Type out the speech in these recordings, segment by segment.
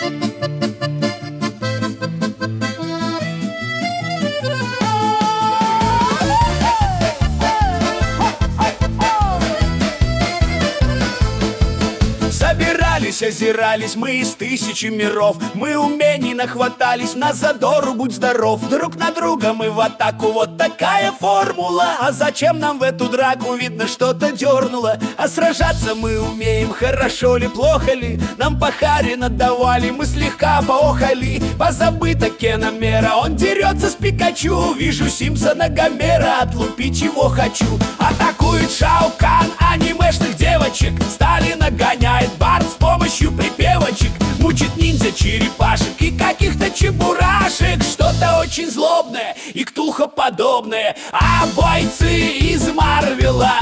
Озирались мы из тысячи миров. Мы умений нахватались, на задору будь здоров. Друг на друга мы в атаку, вот такая формула. А зачем нам в эту драку, видно, что-то дернуло. А сражаться мы умеем, хорошо ли, плохо ли. Нам по харе надавали, мы слегка поохали. Позабыта Кеномера, он дерется с Пикачу. Вижу Симпсона Гомера, отлупить его хочу. Атакует Шао Кан анимешных девочек. Сталина гоняет Барт с помощью припевочек. Мучит ниндзя черепашек и каких-то чебурашек. Что-то очень злобное и ктулхоподобное. А бойцы из Марвела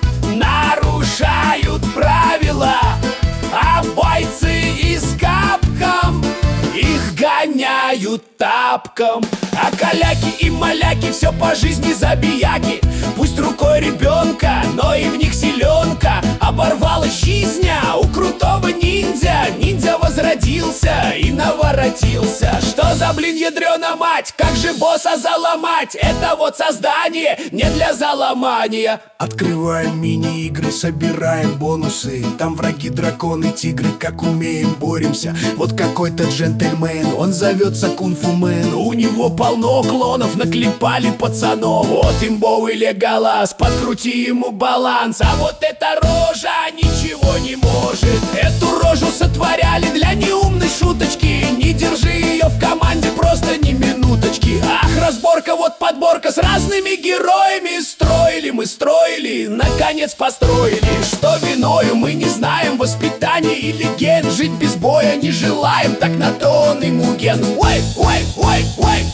нарушают правила. А бойцы из Капком их гоняют тапком. А каляки и маляки все по жизни забияки. Пусть рукой ребенка, но и в них силенка. Оборвалась жизня у крутого ниндзя. Ниндзя возродился и наворотился. Что за блин ядрёна мать? Как же босса заломать? Это вот создание не для заломания. Открываем мини-игры, собираем бонусы. Там враги, драконы, тигры, как умеем, боремся. Вот какой-то джентльмен, он зовется Кунг-фу Мэн. У него полно клонов, наклепали пацанов. Вот имбовый Леголас, подкрути ему баланс. А вот эта рожа ничего не может. Эту рожу сотворяли для неумной шуточки. Не держи ее в команде просто ни минуточки. Ах, разборка, вот подборка с разными героями. Строили мы, строили, наконец построили. Что виною, мы не знаем, воспитание или ген. Жить без боя не желаем, так на то он и муген. Ой, ой, ой, ой.